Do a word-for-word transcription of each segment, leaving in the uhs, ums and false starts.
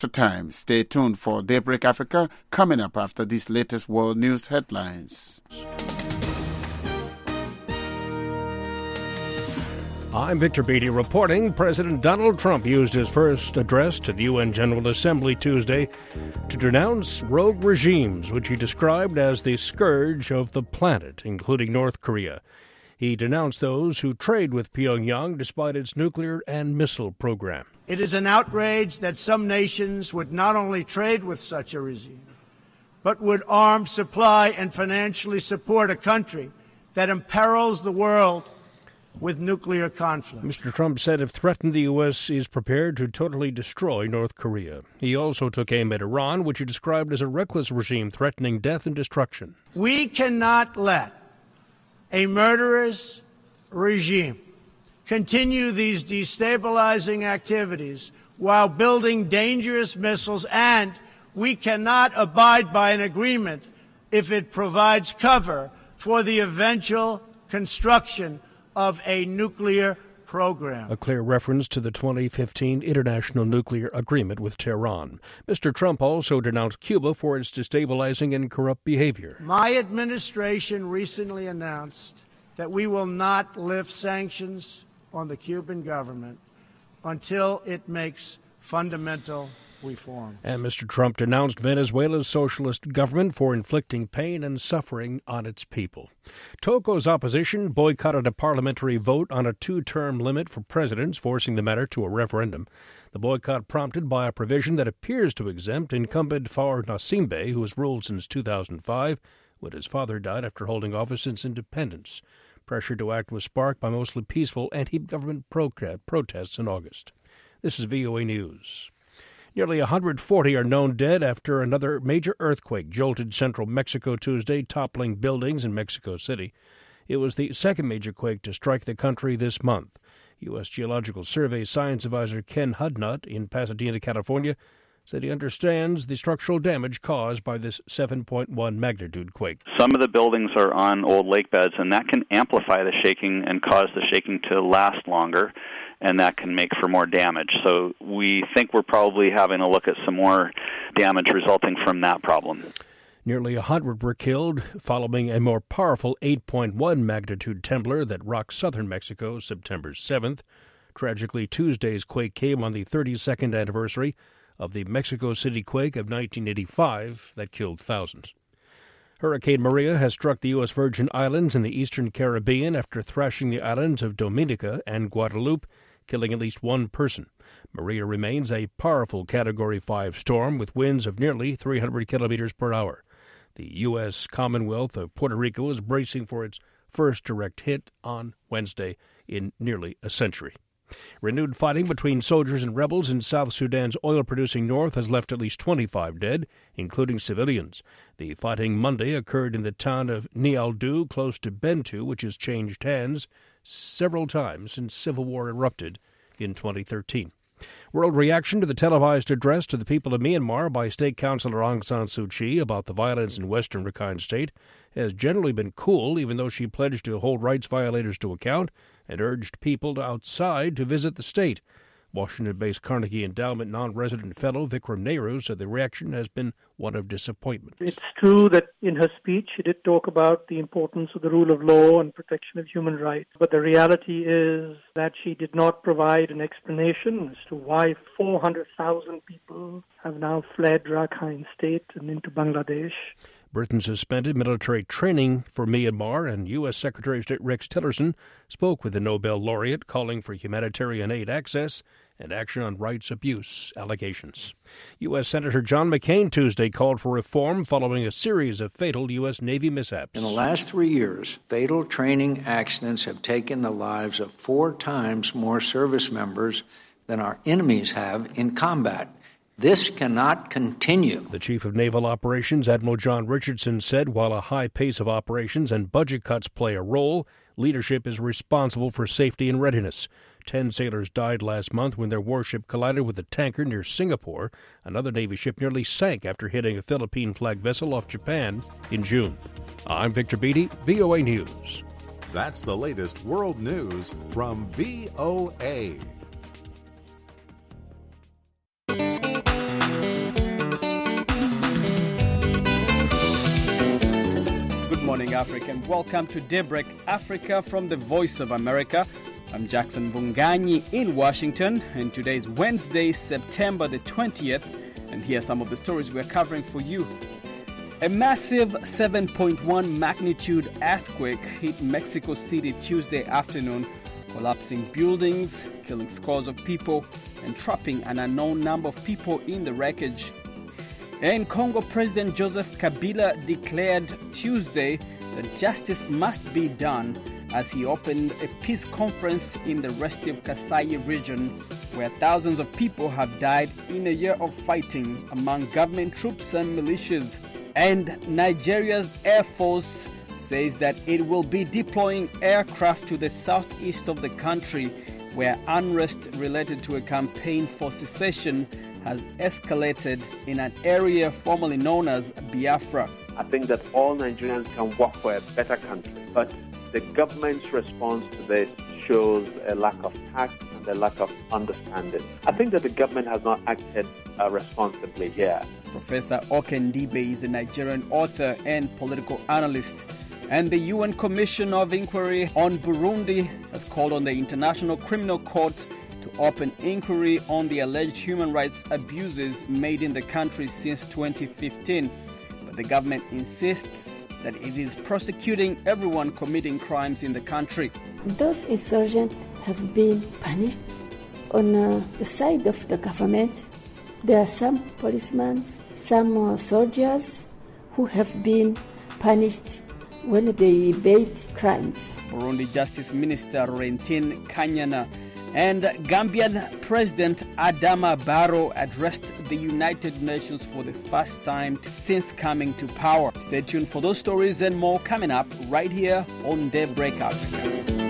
Time. Stay tuned for Daybreak Africa coming up after these latest world news headlines. I'm Victor Beatty reporting. President Donald Trump used his first address to the U N General Assembly Tuesday to denounce rogue regimes, which he described as the scourge of the planet, including North Korea. He denounced those who trade with Pyongyang despite its nuclear and missile program. It is an outrage that some nations would not only trade with such a regime, but would arm, supply, and financially support a country that imperils the world with nuclear conflict. Mister Trump said if threatened, the U S is prepared to totally destroy North Korea. He also took aim at Iran, which he described as a reckless regime threatening death and destruction. We cannot let a murderous regime continue these destabilizing activities while building dangerous missiles, and we cannot abide by an agreement if it provides cover for the eventual construction of a nuclear program. A clear reference to the twenty fifteen international nuclear agreement with Tehran. Mister Trump also denounced Cuba for its destabilizing and corrupt behavior. My administration recently announced that we will not lift sanctions on the Cuban government until it makes fundamental reform. And Mister Trump denounced Venezuela's socialist government for inflicting pain and suffering on its people. Togo's opposition boycotted a parliamentary vote on a two-term limit for presidents, forcing the matter to a referendum. The boycott prompted by a provision that appears to exempt incumbent Faure Gnassingbé, who has ruled since two thousand five, when his father died after holding office since independence. Pressure to act was sparked by mostly peaceful anti-government pro- protests in August. This is V O A News. Nearly one hundred forty are known dead after another major earthquake jolted central Mexico Tuesday, toppling buildings in Mexico City. It was the second major quake to strike the country this month. U S Geological Survey Science Advisor Ken Hudnut in Pasadena, California, said he understands the structural damage caused by this seven point one magnitude quake. Some of the buildings are on old lake beds, and that can amplify the shaking and cause the shaking to last longer, and that can make for more damage. So we think we're probably having a look at some more damage resulting from that problem. Nearly one hundred were killed following a more powerful eight point one magnitude trembler that rocked southern Mexico September seventh. Tragically, Tuesday's quake came on the thirty-second anniversary of the Mexico City quake of nineteen eighty-five that killed thousands. Hurricane Maria has struck the U S Virgin Islands in the eastern Caribbean after thrashing the islands of Dominica and Guadeloupe, killing at least one person. Maria remains a powerful Category five storm with winds of nearly three hundred kilometers per hour. The U S Commonwealth of Puerto Rico is bracing for its first direct hit on Wednesday in nearly a century. Renewed fighting between soldiers and rebels in South Sudan's oil-producing north has left at least twenty-five dead, including civilians. The fighting Monday occurred in the town of Nialdou, close to Bentiu, which has changed hands several times since civil war erupted in twenty thirteen. World reaction to the televised address to the people of Myanmar by State Councilor Aung San Suu Kyi about the violence in western Rakhine State has generally been cool, even though she pledged to hold rights violators to account and urged people outside to visit the state. Washington-based Carnegie Endowment non-resident fellow Vikram Nehru said the reaction has been one of disappointment. It's true that in her speech she did talk about the importance of the rule of law and protection of human rights, but the reality is that she did not provide an explanation as to why four hundred thousand people have now fled Rakhine State and into Bangladesh. Britain suspended military training for Myanmar, and U S Secretary of State Rex Tillerson spoke with the Nobel laureate, calling for humanitarian aid access and action on rights abuse allegations. U S Senator John McCain Tuesday called for reform following a series of fatal U S Navy mishaps. In the last three years, fatal training accidents have taken the lives of four times more service members than our enemies have in combat. This cannot continue. The Chief of Naval Operations, Admiral John Richardson, said while a high pace of operations and budget cuts play a role, leadership is responsible for safety and readiness. Ten sailors died last month when their warship collided with a tanker near Singapore. Another Navy ship nearly sank after hitting a Philippine-flagged vessel off Japan in June. I'm Victor Beatty, V O A News. That's the latest world news from V O A. morning, Africa, and welcome to Daybreak Africa from the Voice of America. I'm Jackson Vunganyi in Washington, and today is Wednesday, September the twentieth, and here are some of the stories we're covering for you. A massive seven point one magnitude earthquake hit Mexico City Tuesday afternoon, collapsing buildings, killing scores of people, and trapping an unknown number of people in the wreckage. In Congo, President Joseph Kabila declared Tuesday that justice must be done as he opened a peace conference in the restive Kasai region, where thousands of people have died in a year of fighting among government troops and militias. And Nigeria's Air Force says that it will be deploying aircraft to the southeast of the country, where unrest related to a campaign for secession has escalated in an area formerly known as Biafra. I think that all Nigerians can work for a better country, but the government's response to this shows a lack of tact and a lack of understanding. I think that the government has not acted uh, responsibly here. Professor Okendibe is a Nigerian author and political analyst. And the U N Commission of Inquiry on Burundi has called on the International Criminal Court to open inquiry on the alleged human rights abuses made in the country since twenty fifteen. But the government insists that it is prosecuting everyone committing crimes in the country. Those insurgents have been punished on uh, the side of the government. There are some policemen, some uh, soldiers who have been punished when they bait crimes. Burundi Justice Minister Laurentine Kanyana and Gambian President Adama Barrow addressed the United Nations for the first time since coming to power. Stay tuned for those stories and more coming up right here on Daybreak Africa.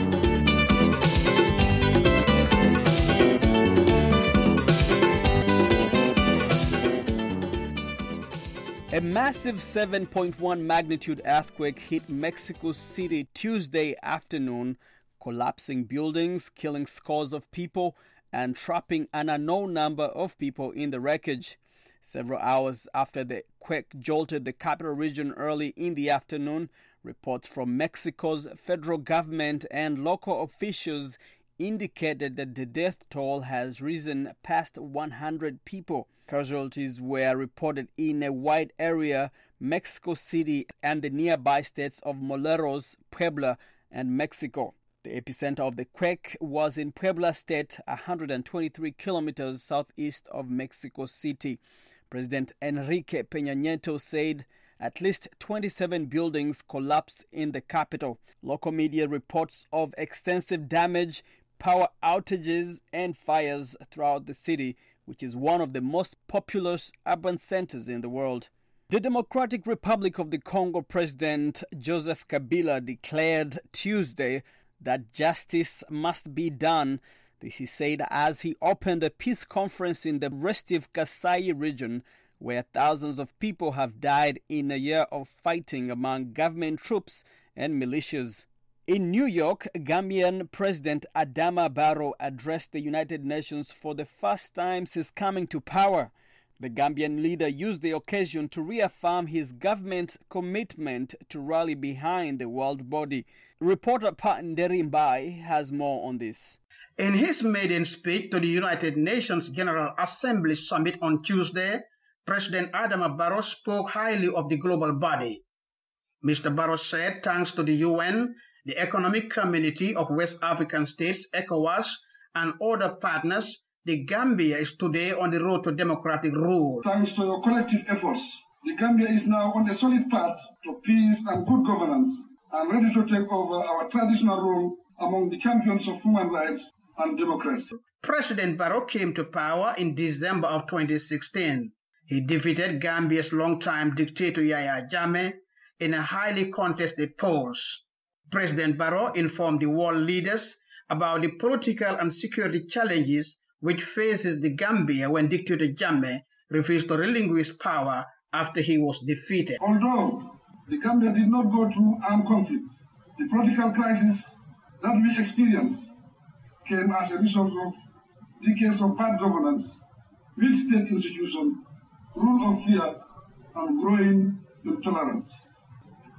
A massive seven point one magnitude earthquake hit Mexico City Tuesday afternoon, collapsing buildings, killing scores of people, and trapping an unknown number of people in the wreckage. Several hours after the quake jolted the capital region early in the afternoon, reports from Mexico's federal government and local officials indicated that the death toll has risen past one hundred people. Casualties were reported in a wide area, Mexico City and the nearby states of Morelos, Puebla, and Mexico. The epicenter of the quake was in Puebla State, one hundred twenty-three kilometers southeast of Mexico City. President Enrique Peña Nieto said at least twenty-seven buildings collapsed in the capital. Local media reports of extensive damage, power outages, and fires throughout the city, which is one of the most populous urban centers in the world. The Democratic Republic of the Congo President Joseph Kabila declared Tuesday that justice must be done. This he said as he opened a peace conference in the restive Kasai region, where thousands of people have died in a year of fighting among government troops and militias. In New York, Gambian President Adama Barrow addressed the United Nations for the first time since coming to power. The Gambian leader used the occasion to reaffirm his government's commitment to rally behind the world body. Reporter Pat Nderimbai has more on this. In his maiden speech to the United Nations General Assembly Summit on Tuesday, President Adama Barrow spoke highly of the global body. Mister Barrow said thanks to the U N, the Economic Community of West African States, ECOWAS, and other partners, the Gambia is today on the road to democratic rule. Thanks to your collective efforts, the Gambia is now on a solid path to peace and good governance, and ready to take over our traditional role among the champions of human rights and democracy. President Barrow came to power in December of twenty sixteen. He defeated Gambia's longtime dictator Yahya Jammeh in a highly contested polls. President Barrow informed the world leaders about the political and security challenges which faces the Gambia when dictator Jammeh refused to relinquish power after he was defeated. Although the Gambia did not go through armed conflict, the political crisis that we experienced came as a result of decades of bad governance, weak state institutions, rule of fear, and growing intolerance.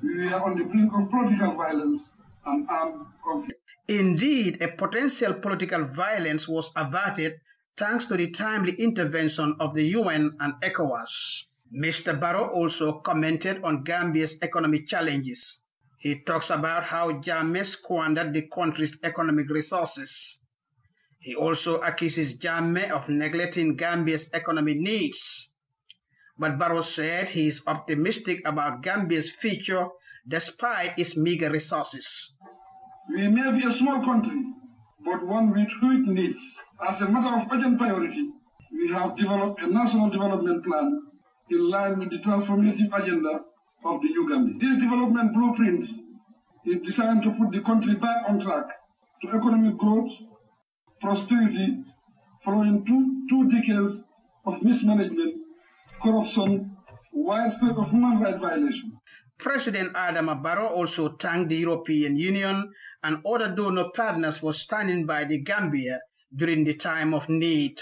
We are on the brink of political violence and armed conflict. Indeed, a potential political violence was averted thanks to the timely intervention of the U N and ECOWAS. Mister Barrow also commented on Gambia's economic challenges. He talks about how Jammeh squandered the country's economic resources. He also accuses Jammeh of neglecting Gambia's economic needs. But Barrow said he is optimistic about Gambia's future despite its meager resources. We may be a small country, but one with huge needs. As a matter of urgent priority, we have developed a national development plan in line with the transformative agenda of the Uganda. This development blueprint is designed to put the country back on track to economic growth, prosperity, following two, two decades of mismanagement, corruption, widespread of human rights violations. President Adama Barrow also thanked the European Union and other donor partners for standing by the Gambia during the time of need.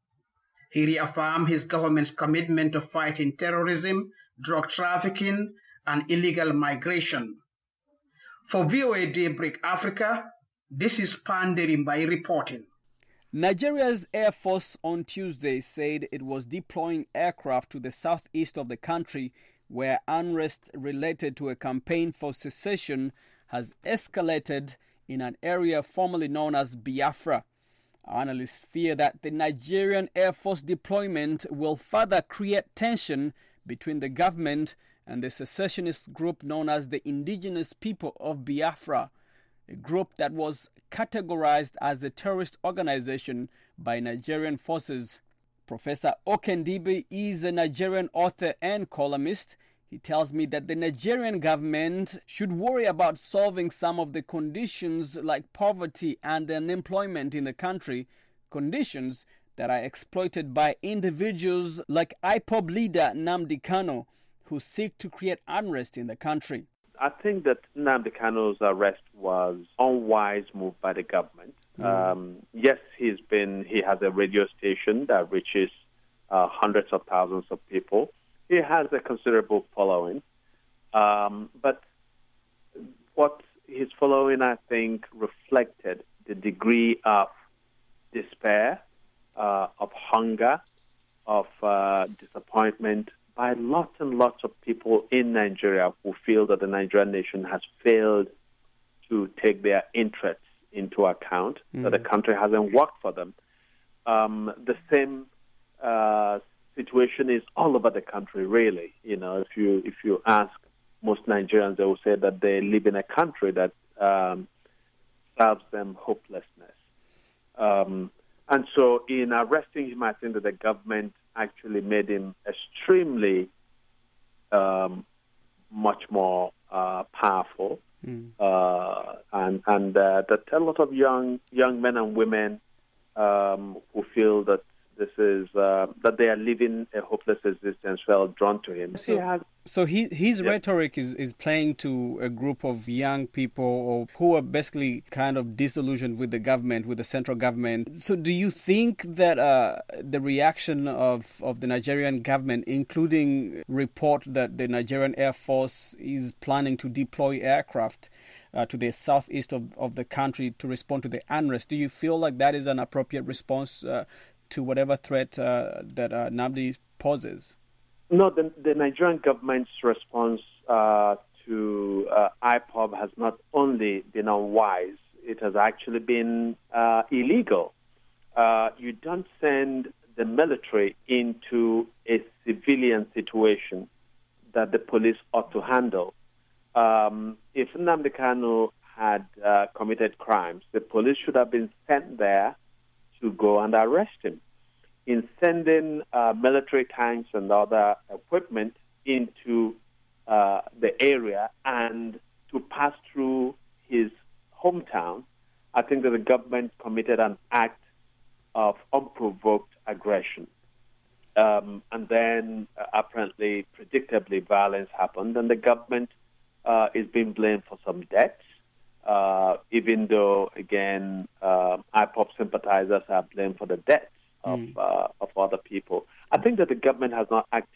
He reaffirmed his government's commitment to fighting terrorism, drug trafficking, and illegal migration. For V O A Daybreak Africa, this is Panderimbai reporting. Nigeria's Air Force on Tuesday said it was deploying aircraft to the southeast of the country, where unrest related to a campaign for secession has escalated in an area formerly known as Biafra. Analysts fear that the Nigerian Air Force deployment will further create tension between the government and the secessionist group known as the Indigenous People of Biafra, a group that was categorized as a terrorist organization by Nigerian forces. Professor Okendibe is a Nigerian author and columnist. He tells me that the Nigerian government should worry about solving some of the conditions like poverty and unemployment in the country, conditions that are exploited by individuals like I P O B leader Nnamdi Kanu, who seek to create unrest in the country. I think that Nnamdi Kanu's arrest was unwise move by the government. Mm. Um, yes, he's been he has a radio station that reaches uh, hundreds of thousands of people. He has a considerable following, um, but what his following, I think, reflected the degree of despair, uh, of hunger, of uh, disappointment by lots and lots of people in Nigeria who feel that the Nigerian nation has failed to take their interests into account, mm. that the country hasn't worked for them. Um, the same uh, situation is all over the country, really. You know, if you if you ask most Nigerians, they will say that they live in a country that um, serves them hopelessness. Um, and so in arresting him, I think that the government actually made him extremely um, much more uh, powerful. Mm. Uh, and and uh, that a lot of young young men and women um, who feel that this is uh, that they are living a hopeless existence felt drawn to him. So, he has, so he, his yeah. rhetoric is, is playing to a group of young people or who are basically kind of disillusioned with the government, with the central government. So do you think that uh, the reaction of, of the Nigerian government, including report that the Nigerian Air Force is planning to deploy aircraft uh, to the southeast of, of the country to respond to the unrest, do you feel like that is an appropriate response uh, to whatever threat uh, that uh, Nnamdi poses? No, the, the Nigerian government's response uh, to uh, I P O B has not only been unwise, it has actually been uh, illegal. Uh, you don't send the military into a civilian situation that the police ought to handle. Um, if Nnamdi Kanu had uh, committed crimes, the police should have been sent there to go and arrest him. In sending uh, military tanks and other equipment into uh, the area and to pass through his hometown, I think that the government committed an act of unprovoked aggression. Um, and then, uh, apparently, predictably, violence happened, and the government uh, is being blamed for some debts. Uh, even though, again, uh, I P O B sympathizers are blamed for the deaths of, mm. uh, of other people. I think that the government has not acted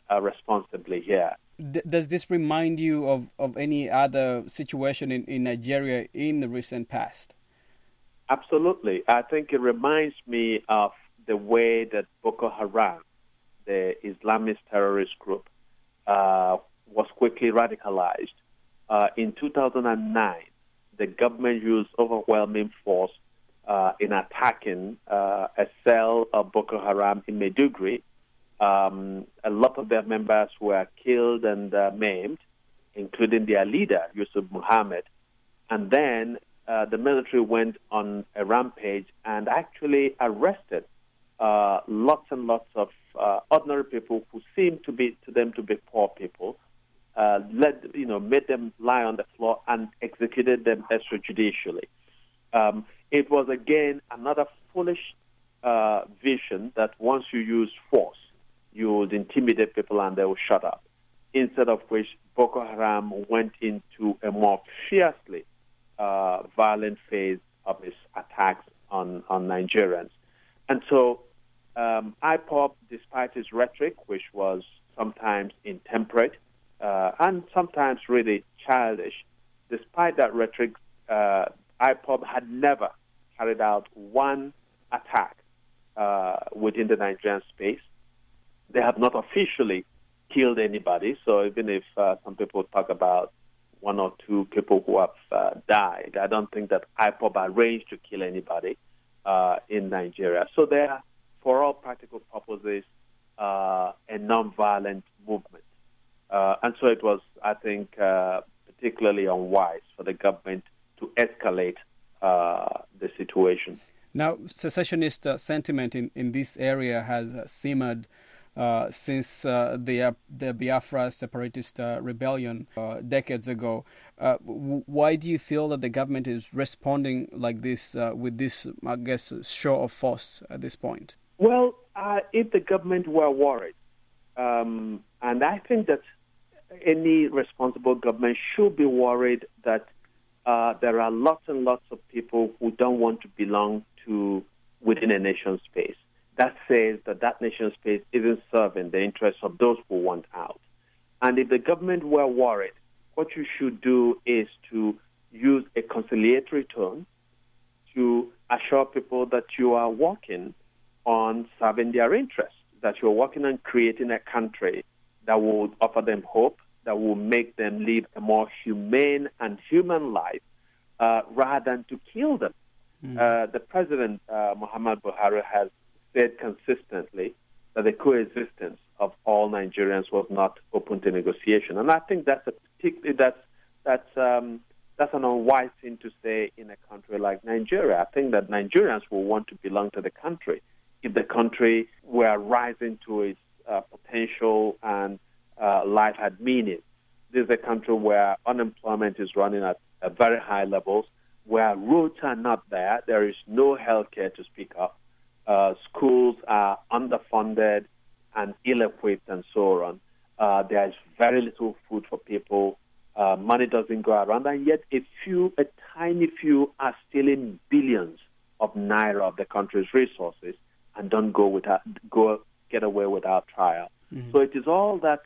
uh, responsibly here. D- does this remind you of, of any other situation in, in Nigeria in the recent past? Absolutely. I think it reminds me of the way that Boko Haram, the Islamist terrorist group, uh, was quickly radicalized. Uh, in two thousand nine, the government used overwhelming force uh, in attacking uh, a cell of Boko Haram in Maiduguri. Um, a lot of their members were killed and uh, maimed, including their leader, Yusuf Muhammad. And then uh, the military went on a rampage and actually arrested uh, lots and lots of uh, ordinary people who seemed to be to them to be poor people. Uh, led, you know, made them lie on the floor and executed them extrajudicially. Um, it was again another foolish uh, vision that once you use force, you would intimidate people and they will shut up. Instead of which, Boko Haram went into a more fiercely uh, violent phase of its attacks on, on Nigerians. And so um, I P O B, despite its rhetoric, which was sometimes intemperate uh, and sometimes really childish, despite that rhetoric, uh, I P O B had never carried out one attack uh, within the Nigerian space. They have not officially killed anybody, so even if uh, some people talk about one or two people who have uh, died, I don't think that I P O B arranged to kill anybody uh, in Nigeria. So they are, for all practical purposes, uh, a non-violent movement. Uh, and so it was, I think, uh, particularly unwise for the government to escalate uh, the situation. Now, secessionist uh, sentiment in, in this area has uh, simmered Uh, since uh, the, uh, the Biafra separatist uh, rebellion uh, decades ago. Uh, w- why do you feel that the government is responding like this uh, with this, I guess, show of force at this point? Well, uh, if the government were worried, um, and I think that any responsible government should be worried that uh, there are lots and lots of people who don't want to belong to within a nation space. That says that that nation space isn't serving the interests of those who want out. And if the government were worried, what you should do is to use a conciliatory tone to assure people that you are working on serving their interests, that you're working on creating a country that will offer them hope, that will make them live a more humane and human life uh, rather than to kill them. Mm. Uh, the president, uh, Muhammad Buhari, has said consistently that the coexistence of all Nigerians was not open to negotiation, and I think that's a particularly that's that's um, that's an unwise thing to say in a country like Nigeria. I think that Nigerians will want to belong to the country if the country were rising to its uh, potential and uh, life had meaning. This is a country where unemployment is running at a very high levels, where roads are not there, there is no health care to speak of. Uh, schools are underfunded and ill-equipped and so on. Uh, there is very little food for people. Uh, money doesn't go around, and yet a few, a tiny few, are stealing billions of naira of the country's resources and don't go without, go get away without trial. Mm-hmm. So it is all that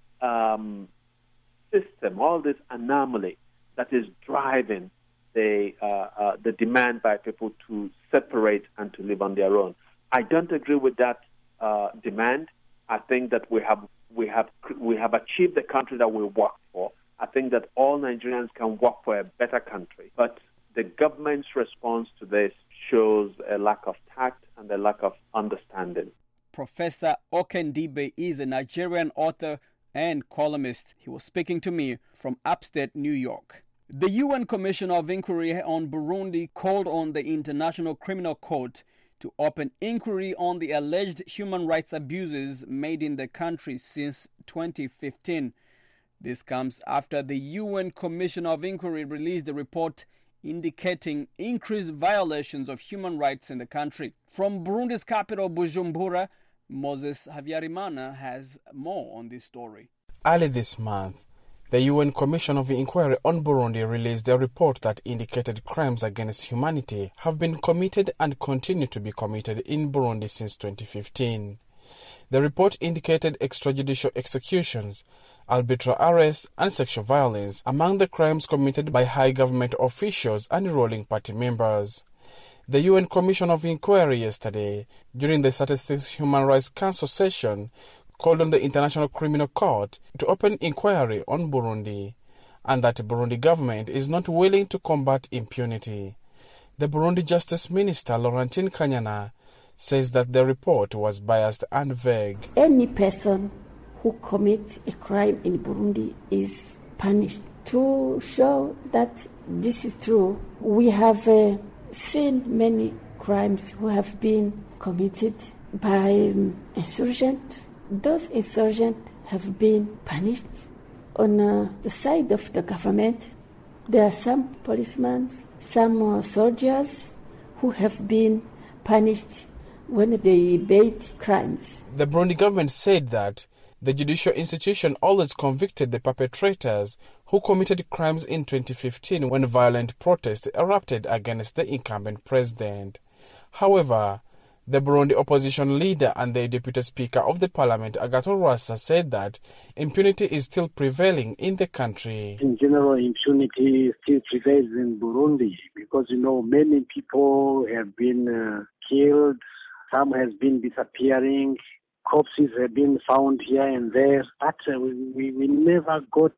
um, system, all this anomaly that is driving the uh, uh, the demand by people to separate and to live on their own. I don't agree with that uh, demand. I think that we have we have we have achieved the country that we work for. I think that all Nigerians can work for a better country. But the government's response to this shows a lack of tact and a lack of understanding. Professor Okendibe is a Nigerian author and columnist. He was speaking to me from upstate New York. The U N Commission of Inquiry on Burundi called on the International Criminal Court to open inquiry on the alleged human rights abuses made in the country since twenty fifteen. This comes after the U N Commission of Inquiry released a report indicating increased violations of human rights in the country. From Burundi's capital, Bujumbura, Moses Havyarimana has more on this story. Early this month, the U N Commission of Inquiry on Burundi released a report that indicated crimes against humanity have been committed and continue to be committed in Burundi since twenty fifteen. The report indicated extrajudicial executions, arbitrary arrests and sexual violence among the crimes committed by high government officials and ruling party members. The U N Commission of Inquiry yesterday, during the Statistics Human Rights Council session, called on the International Criminal Court to open inquiry on Burundi, and that the Burundi government is not willing to combat impunity. The Burundi Justice Minister, Laurentine Kanyana, says that the report was biased and vague. Any person who commits a crime in Burundi is punished. To show that this is true, we have uh, seen many crimes who have been committed by um, insurgents. Those insurgents have been punished. On uh, the side of the government, there are some policemen, some uh, soldiers who have been punished when they obeyed crimes. The Burundi government said that the judicial institution always convicted the perpetrators who committed crimes in twenty fifteen when violent protests erupted against the incumbent president. However, the Burundi opposition leader and the deputy speaker of the parliament, Agathon Rwasa, said that impunity is still prevailing in the country. In general, impunity still prevails in Burundi because, you know, many people have been uh, killed, some have been disappearing, corpses have been found here and there, but uh, we, we, we never got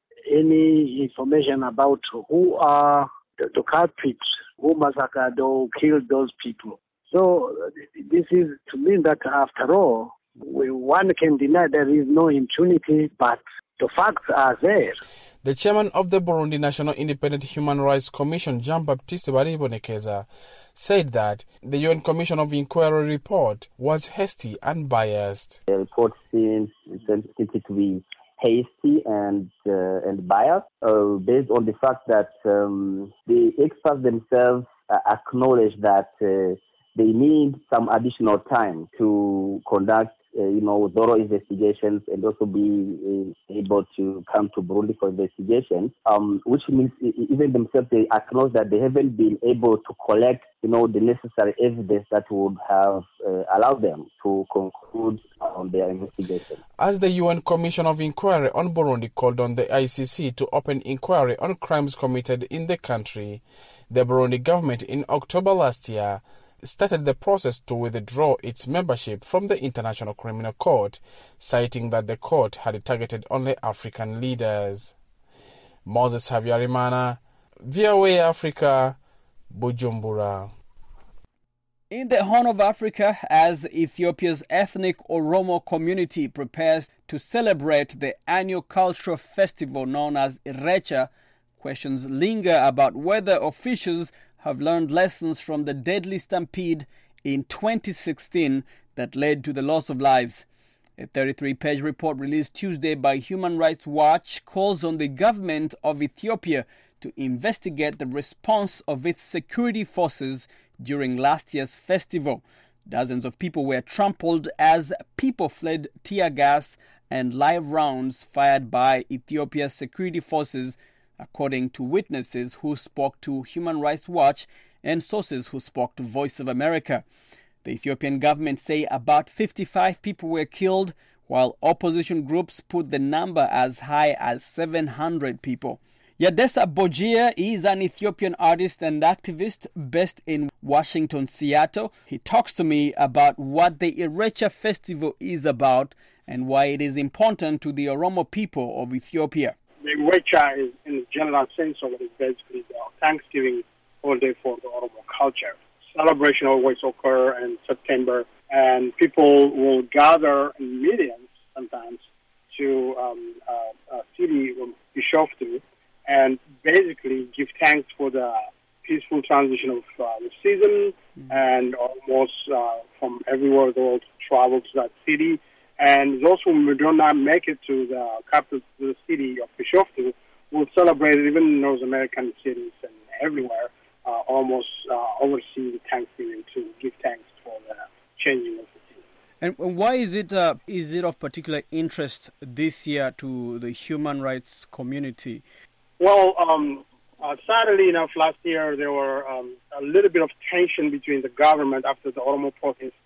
any information about who are the, the culprits, who massacred or killed those people. So this is to mean that after all, we, one can deny there is no impunity, but the facts are there. The chairman of the Burundi National Independent Human Rights Commission, Jean-Baptiste Baribonekeza, said that the U N Commission of Inquiry report was hasty and biased. The report seems sensitive to be hasty and uh, and biased, uh, based on the fact that um, the experts themselves uh, acknowledge that uh, they need some additional time to conduct, uh, you know, thorough investigations and also be uh, able to come to Burundi for investigations, um, which means even themselves, they acknowledge that they haven't been able to collect, you know, the necessary evidence that would have uh, allowed them to conclude on their investigation. As the U N Commission of Inquiry on Burundi called on the I C C to open inquiry on crimes committed in the country, the Burundi government in October last year started the process to withdraw its membership from the International Criminal Court, citing that the court had targeted only African leaders. Moses Havyarimana, V O A Africa, Bujumbura. In the Horn of Africa, as Ethiopia's ethnic Oromo community prepares to celebrate the annual cultural festival known as Irrecha, questions linger about whether officials have learned lessons from the deadly stampede in twenty sixteen that led to the loss of lives. A thirty-three page report released Tuesday by Human Rights Watch calls on the government of Ethiopia to investigate the response of its security forces during last year's festival. Dozens of people were trampled as people fled tear gas and live rounds fired by Ethiopia's security forces, according to witnesses who spoke to Human Rights Watch and sources who spoke to Voice of America. The Ethiopian government say about fifty-five people were killed, while opposition groups put the number as high as seven hundred people. Yadesa Bojia is an Ethiopian artist and activist based in Washington, Seattle. He talks to me about what the Irrecha festival is about and why it is important to the Oromo people of Ethiopia. The Irrecha is, in the general sense of it, is basically the Thanksgiving holiday for the Oromo culture. Celebration always occur in September, and people will gather in millions sometimes to um, uh, a city of Bishoftu and basically give thanks for the peaceful transition of uh, the season, mm-hmm. and almost uh, from everywhere in the world travel to that city. And those who do not make it to the capital, to the city of Bishoftu, will celebrate it even in North American cities and everywhere, uh, almost uh, oversee the Thanksgiving to give thanks for the changing of the season. And why is it uh, is it of particular interest this year to the human rights community? Well, um, uh, sadly enough, last year there were um, a little bit of tension between the government after the Oromo protests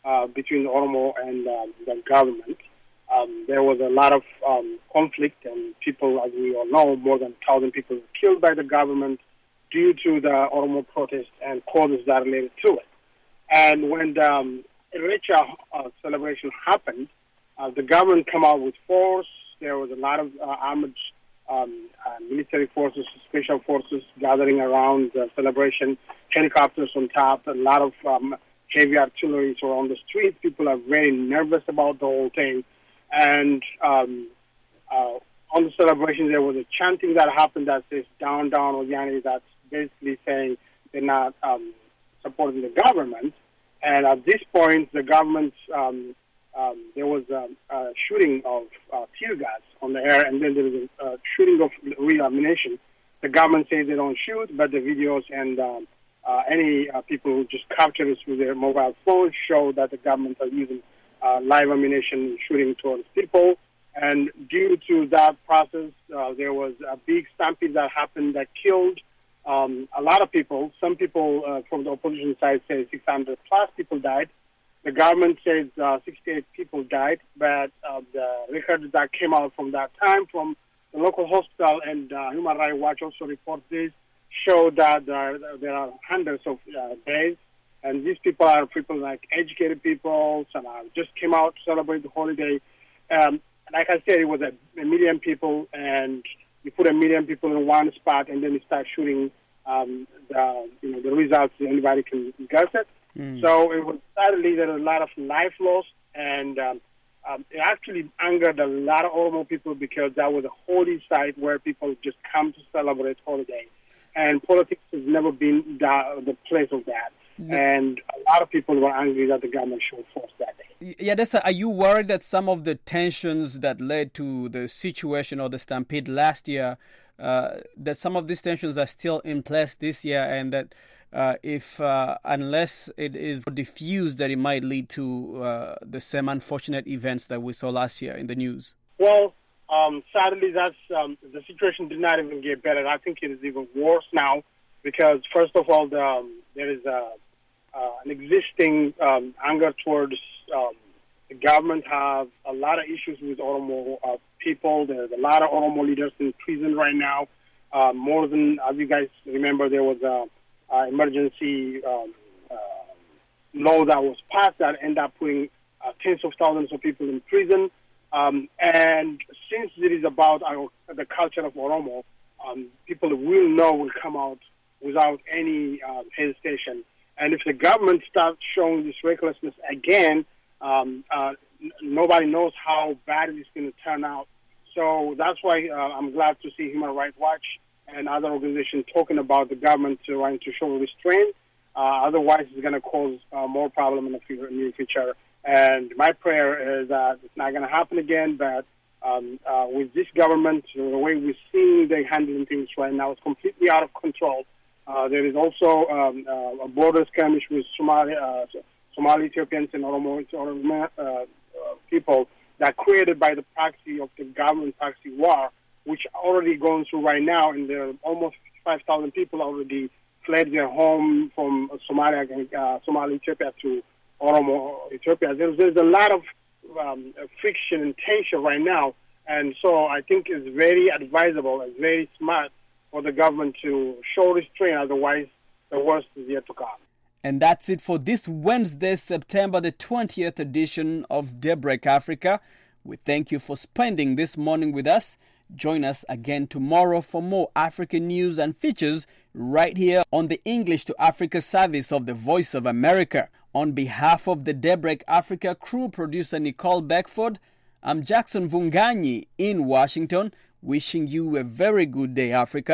uh, between Oromo and um, the government. Um, there was a lot of um, conflict, and people, as we all know, more than a thousand people were killed by the government due to the Oromo protest and causes that related to it. And when the um, Irrecha uh, celebration happened, uh, the government came out with force. There was a lot of uh, armed um, uh, military forces, special forces gathering around the celebration, helicopters on top, a lot of um, heavy artillery were on the streets. People are very nervous about the whole thing. And um, uh, on the celebration, there was a chanting that happened that says "Down, down, Ojani." That's basically saying they're not um, supporting the government. And at this point, the government, um, um, there was a, a shooting of uh, tear gas on the air, and then there was a, a shooting of real ammunition. The government says they don't shoot, but the videos and um, uh, any uh, people who just capture this with their mobile phones show that the government are using Uh, live ammunition shooting towards people. And due to that process, uh, there was a big stampede that happened that killed um, a lot of people. Some people uh, from the opposition side say six hundred plus people died. The government says uh, sixty-eight people died, but uh, the records that came out from that time from the local hospital and uh, Human Rights Watch also report this, show that uh, there are hundreds of uh, days. And these people are people like educated people, some uh, just came out to celebrate the holiday. Um, like I said, it was a, a million people, and you put a million people in one spot, and then you start shooting um, the you know the results. Anybody can guess it. Mm. So it was sadly there was a lot of life lost, and um, um, it actually angered a lot of Oromo people because that was a holy site where people just come to celebrate holiday, and politics has never been the, the place of that. And a lot of people were angry that the government showed force that day. Yadessa, are you worried that some of the tensions that led to the situation or the stampede last year, uh, that some of these tensions are still in place this year, and that uh, if uh, unless it is diffused, that it might lead to uh, the same unfortunate events that we saw last year in the news? Well, um, sadly, that's um, the situation did not even get better. I think it is even worse now because, first of all, the, um, there is a Uh, an existing um, anger towards um, the government, have a lot of issues with Oromo uh, people. There's a lot of Oromo leaders in prison right now. Uh, more than, as you guys remember, there was a, a emergency um, uh, law that was passed that ended up putting uh, tens of thousands of people in prison. Um, and since it is about our, the culture of Oromo, um, people will know will come out without any uh, hesitation. And if the government starts showing this recklessness again, um, uh, n- nobody knows how bad it is going to turn out. So that's why uh, I'm glad to see Human Rights Watch and other organizations talking about the government trying to show restraint. Uh, otherwise, it's going to cause uh, more problem in the future, near future. And my prayer is that it's not going to happen again. But um, uh, with this government, the way we're seeing they handling things right now, it's completely out of control. Uh, there is also um, uh, a border skirmish with Somali, uh, Somali Ethiopians and Oromo, Oromo uh, uh, people that created by the proxy of the government proxy war, which already going through right now, and there are almost five thousand people already fled their home from Somalia, uh, Somali Ethiopia to Oromo Ethiopia. There's, there's a lot of um, friction and tension right now, and so I think it's very advisable, it's very smart for the government to show restraint, otherwise the worst is yet to come. And that's it for this Wednesday, September the twentieth edition of Daybreak Africa. We thank you for spending this morning with us. Join us again tomorrow for more African news and features right here on the English to Africa service of the Voice of America. On behalf of the Daybreak Africa crew, producer Nicole Beckford, I'm Jackson Vunganyi in Washington, wishing you a very good day, Africa.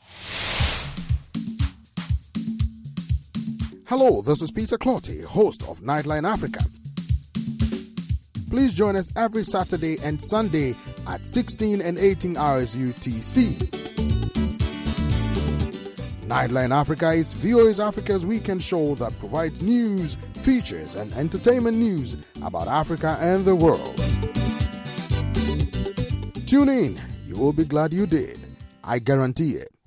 Hello, this is Peter Clotty, host of Nightline Africa. Please join us every Saturday and Sunday at sixteen and eighteen hours U T C. Nightline Africa is V O A's Africa's weekend show that provides news, features, and entertainment news about Africa and the world. Tune in. You will be glad you did. I guarantee it.